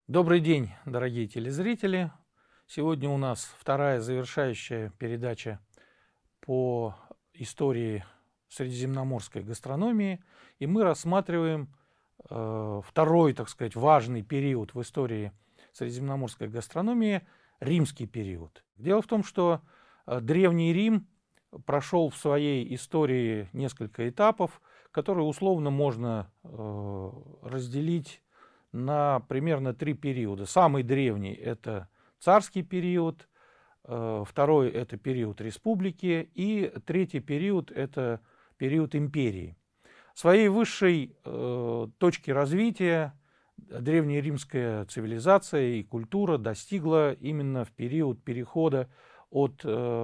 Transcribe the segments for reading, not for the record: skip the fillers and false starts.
Добрый день, дорогие телезрители! Сегодня у нас вторая завершающая передача по истории средиземноморской гастрономии, и мы рассматриваем второй, так сказать, важный период в истории средиземноморской гастрономии — римский период. Дело в том, что Древний Рим прошел в своей истории несколько этапов, которые условно можно разделить на примерно три периода. Самый древний — это царский период, второй — это период республики, и третий период — это период империи. Своей высшей точки развития древнеримская цивилизация и культура достигла именно в период перехода от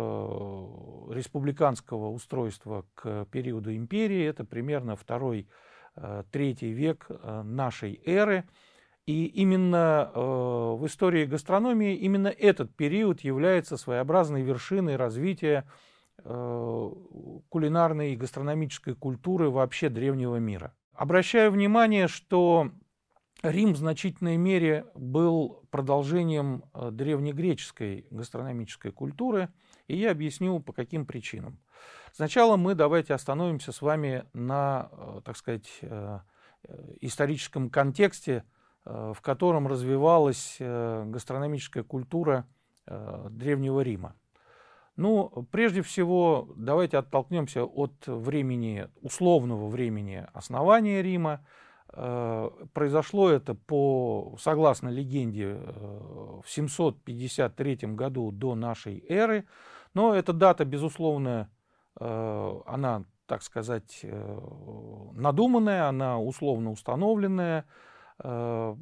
республиканского устройства к периоду империи. Это примерно II-III век нашей эры. И именно в истории гастрономии именно этот период является своеобразной вершиной развития кулинарной и гастрономической культуры вообще древнего мира. Обращаю внимание, что Рим в значительной мере был продолжением древнегреческой гастрономической культуры, и я объясню, по каким причинам. Сначала мы давайте остановимся с вами на, так сказать, историческом контексте, в котором развивалась гастрономическая культура Древнего Рима. Ну, прежде всего, давайте оттолкнемся от времени, условного времени основания Рима. Произошло это согласно легенде, в 753 году до нашей эры, но эта дата, безусловно, она, так сказать, надуманная, она условно установленная, она,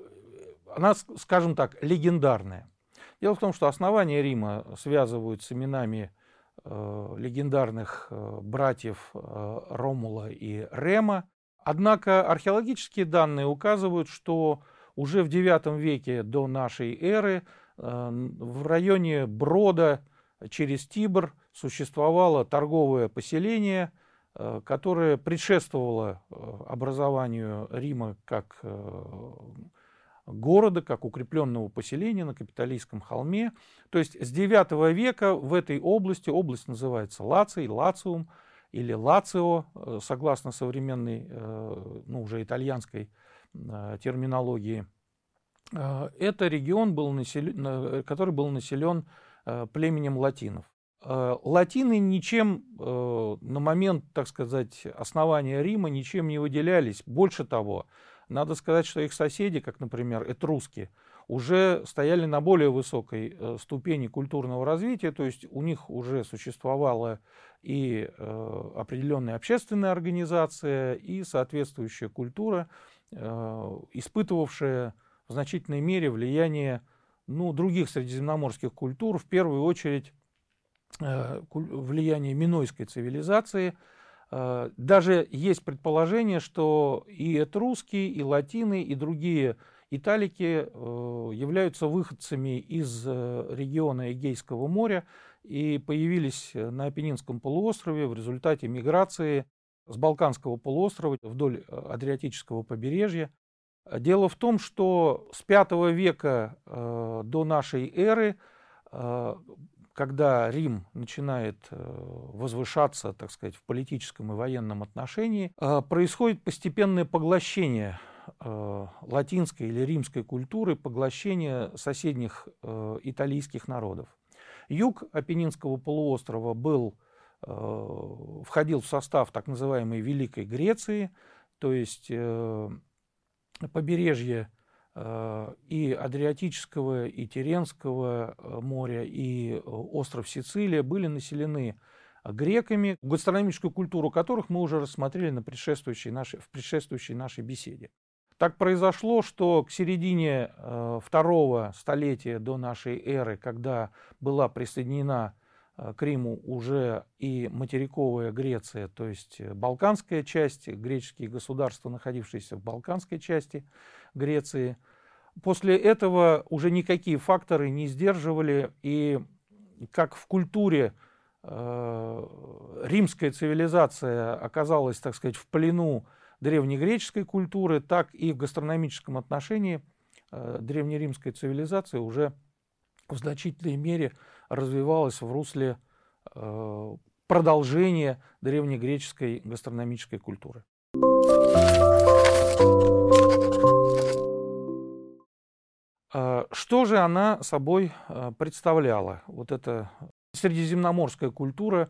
скажем так, легендарная. Дело в том, что основание Рима связывают с именами легендарных братьев Ромула и Рема. Однако археологические данные указывают, что уже в IX веке до нашей эры в районе Брода через Тибр существовало торговое поселение, которое предшествовало образованию Рима как города, как укрепленного поселения на Капитолийском холме. То есть с IX века в этой области, область называется Лаций, Лациум или Лацио, согласно современной, уже итальянской терминологии, это регион, который был населен племенем латинов. Латины ничем на момент, так сказать, основания Рима ничем не выделялись. Больше того, надо сказать, что их соседи, как, например, этруски, уже стояли на более высокой ступени культурного развития, то есть у них уже существовала и определенная общественная организация, и соответствующая культура, испытывавшая в значительной мере влияние других средиземноморских культур, в первую очередь влияние минойской цивилизации. Даже есть предположение, что и этруски, и латины, и другие италики являются выходцами из региона Эгейского моря и появились на Апеннинском полуострове в результате миграции с Балканского полуострова вдоль Адриатического побережья. Дело в том, что с V века до нашей эры, когда Рим начинает возвышаться, так сказать, в политическом и военном отношении, происходит постепенное поглощение латинской или римской культуры, поглощение соседних италийских народов. Юг Апеннинского полуострова входил в состав так называемой Великой Греции, то есть побережье и Адриатического, и Тиренского моря, и остров Сицилия были населены греками, гастрономическую культуру которых мы уже рассмотрели в предшествующей нашей беседе. Так произошло, что к середине II столетия до нашей эры, когда была присоединена к Риму уже и материковая Греция, то есть балканская часть, греческие государства, находившиеся в балканской части Греции. После этого уже никакие факторы не сдерживали, и как в культуре римская цивилизация оказалась, так сказать, в плену древнегреческой культуры, так и в гастрономическом отношении древнеримская цивилизация уже в значительной мере развивалась в русле продолжения древнегреческой гастрономической культуры. Что же она собой представляла? Вот эта средиземноморская культура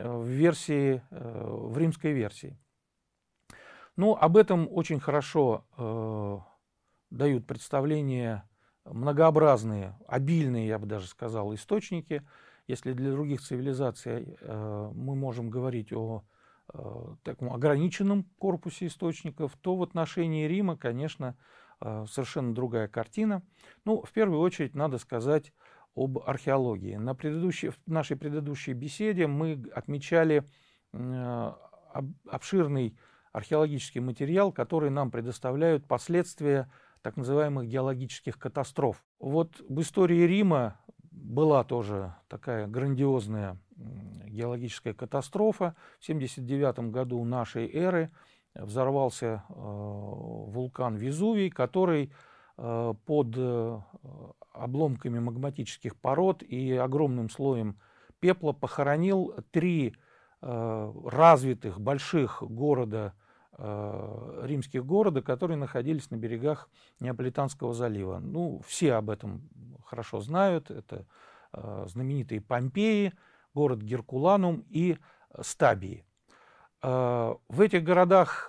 в римской версии. Ну, об этом очень хорошо дают представление многообразные, обильные, я бы даже сказал, источники. Если для других цивилизаций мы можем говорить о таком ограниченном корпусе источников, то в отношении Рима, конечно, совершенно другая картина. Ну, в первую очередь, надо сказать об археологии. В нашей предыдущей беседе мы отмечали обширный археологический материал, который нам предоставляют последствия так называемых геологических катастроф. Вот в истории Рима была тоже такая грандиозная геологическая катастрофа. В 79 году нашей эры взорвался вулкан Везувий, который под обломками магматических пород и огромным слоем пепла похоронил 3 развитых больших римских города, которые находились на берегах Неаполитанского залива. Ну, все об этом хорошо знают. Это знаменитые Помпеи, город Геркуланум и Стабии. В этих городах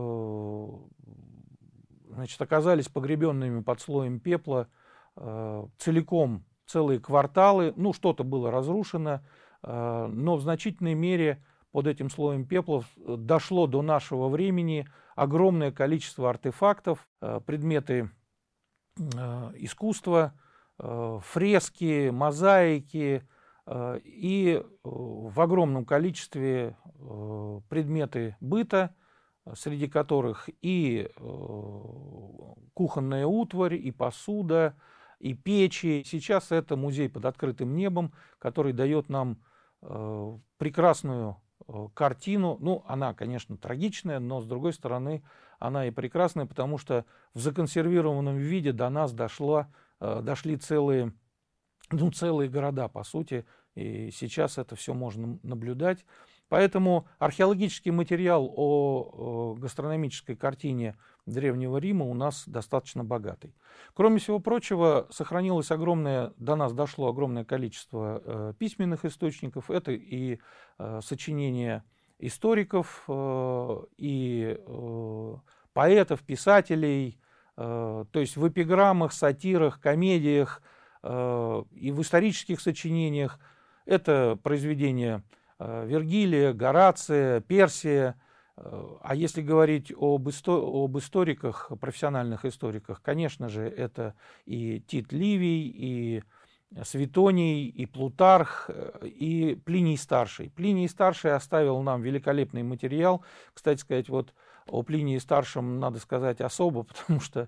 оказались погребенными под слоем пепла целиком целые кварталы. Ну, что-то было разрушено, но в значительной мере под этим слоем пепла дошло до нашего времени огромное количество артефактов, предметы искусства, фрески, мозаики и в огромном количестве предметы быта, среди которых и кухонная утварь, и посуда, и печи. Сейчас это музей под открытым небом, который дает нам прекрасную картину. Ну, она, конечно, трагичная, но, с другой стороны, она и прекрасная, потому что в законсервированном виде до нас дошли целые города, по сути, и сейчас это все можно наблюдать. Поэтому археологический материал о гастрономической картине Древнего Рима у нас достаточно богатый. Кроме всего прочего, до нас дошло огромное количество письменных источников. Это и сочинения историков, и поэтов, писателей, то есть в эпиграммах, сатирах, комедиях и в исторических сочинениях. Это произведения Вергилия, Горация, Персия. А если говорить об историках, профессиональных историках, конечно же, это и Тит Ливий, и Светоний, и Плутарх, и Плиний Старший. Плиний Старший оставил нам великолепный материал. Кстати сказать, вот о Плинии Старшем надо сказать особо, потому что,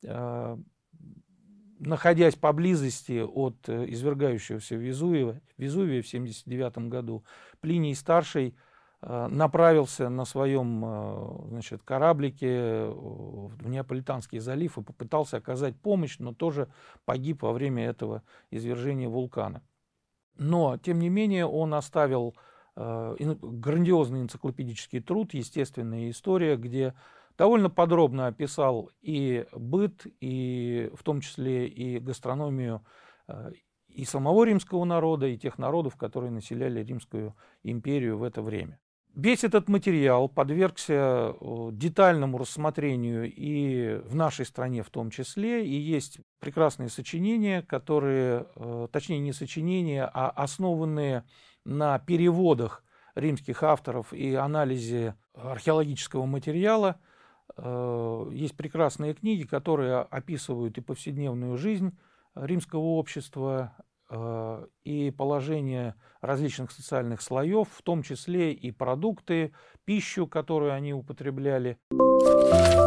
находясь поблизости от извергающегося Везувия в 79 году, Плиний Старший направился на своем кораблике в Неаполитанский залив и попытался оказать помощь, но тоже погиб во время этого извержения вулкана. Но, тем не менее, он оставил грандиозный энциклопедический труд «Естественная история», где довольно подробно описал и быт, и в том числе и гастрономию и самого римского народа, и тех народов, которые населяли Римскую империю в это время. Весь этот материал подвергся детальному рассмотрению и в нашей стране в том числе, и есть прекрасные сочинения, точнее не сочинения, а основанные на переводах римских авторов и анализе археологического материала. Есть прекрасные книги, которые описывают и повседневную жизнь римского общества, и положение различных социальных слоев, в том числе и продукты, пищу, которую они употребляли.